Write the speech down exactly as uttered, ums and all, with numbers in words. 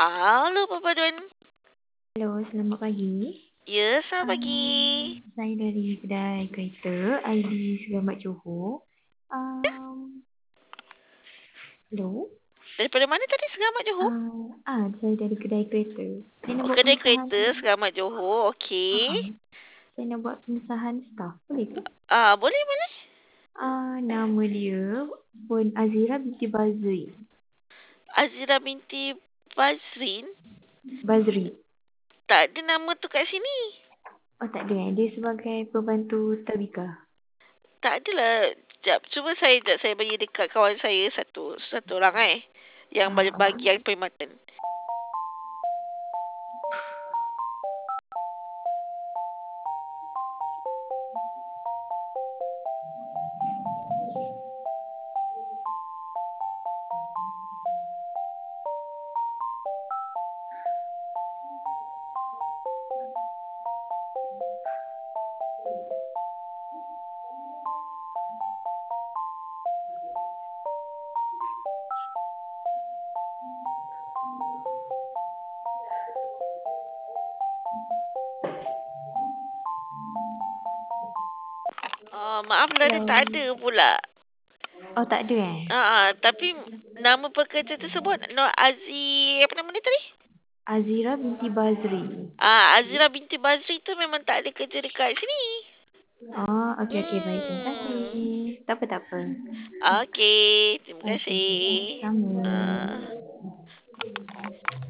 Halo Papa Don. Hello, selamat pagi. Ya, selamat pagi. Um, saya dari kedai kereta I D Selamat Johor. Um, hello. Daripada mana tadi? Selamat Johor? Uh, ah, saya dari kedai kereta. Saya nak Oh, buat kedai pengesahan. kereta Selamat Johor. Okey. Uh, saya nak buat pengesahan staff. Boleh ke? Ah, boleh, boleh. Uh, nama dia Puan Azira binti Bazri. Azira binti Bazrin. Bazri. Tak ada nama tu kat sini. Oh, tak ada. Eh? Dia sebagai pembantu tabika. Tak adalah. Sekejap. Cuba saya, sekejap. Saya bagi dekat kawan saya satu satu orang eh. Yang Ah, bagi, bagi okey. yang perkhidmatan. Oh, maaf lah dia tak ada pula. Oh, tak ada eh? Ah, ah, tapi nama pekerja tersebut Nur Aziz, apa nama dia tadi? Azira binti Bazri. Ah, Azira binti Bazri tu memang tak ada kerja dekat sini. Oh, okey okey baik. Terima Hmm. kasih. Tak apa tak apa. Okey, terima Okey, kasih. sama. Ah.